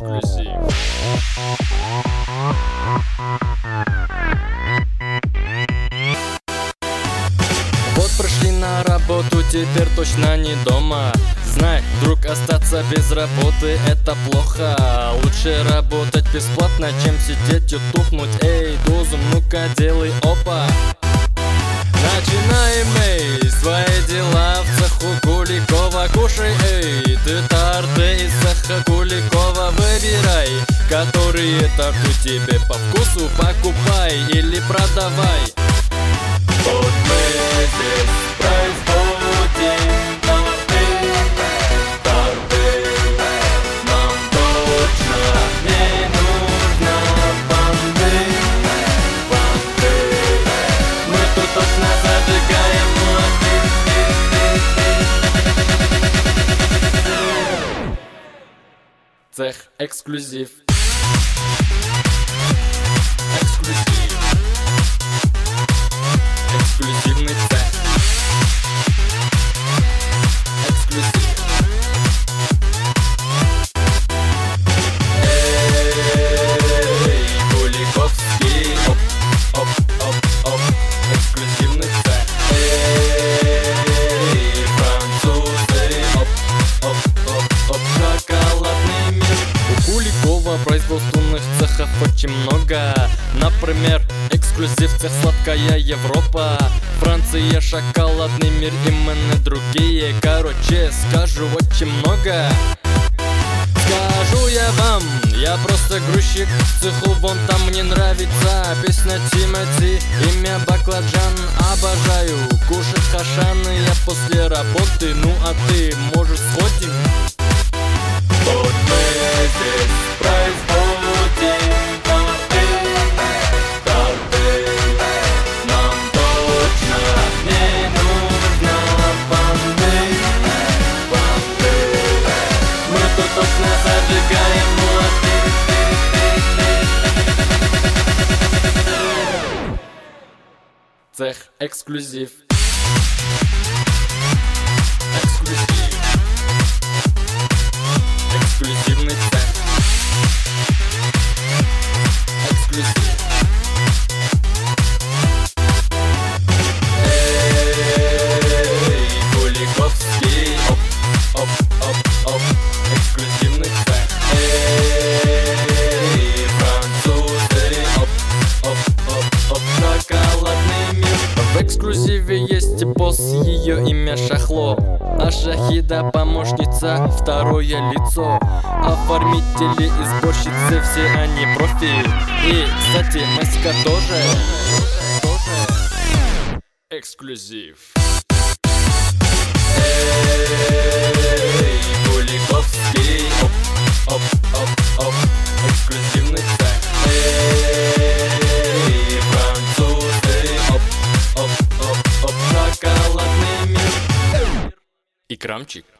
эксклюзив. Вот пришли на работу, теперь точно не дома. Знай, друг, остаться без работы — это плохо. Лучше работать бесплатно, чем сидеть и тухнуть. Эй, дозу, ну-ка делай, опа. Начинаем, эй, свои дела в цеху Куликова. Кушай, эй, ты торты из цеха Куликова. Выбирай, которые торты тебе по вкусу. Покупай или продавай. Вот мы здесь производим торты. Нам точно не нужно банды. Мы тут точно зажигаем мотив. Цех эксклюзив. Эксклюзив. Эксклюзивный цех. Эксклюзив. Эй, Куликовский. Оп, оп, оп, оп. Эксклюзивный цех. Эй, французы. Оп, оп, оп, оп. Шоколадный мир. У Куликова производственных цехов очень много. Например, эксклюзив цех сладкая Европа, Франция, шоколадный мир и именно другие. Короче, скажу очень много. Скажу я вам, я просто грузчик в цеху, вон там мне нравится песня Тимати, имя Бакладжан. Обожаю кушать хашаны я после работы. Ну а ты, можешь сходим? Вот мы здесь производим торты. Нам точно не нужно банды. Мы тут точно зажигаем мотив. Цех эксклюзив. Эксклюзив. Эксклюзивный цех. Эксклюзив. Эй, Куликовский. Оп, оп, оп, оп. Эксклюзивный цех. Эй, французы. Оп, оп, оп, оп. Шоколадный мир. В эксклюзиве есть босс, ее имя Шахло, а Шахида помощница, второе лицо. Оформители и сборщицы, все они профи. И, кстати, Маська тоже. Эксклюзив. Эй, Куликовский. Оп, оп, оп, оп. Эксклюзивный цех. Эй, французы. Оп, оп, оп, оп. Шоколадный мир. И крамчик.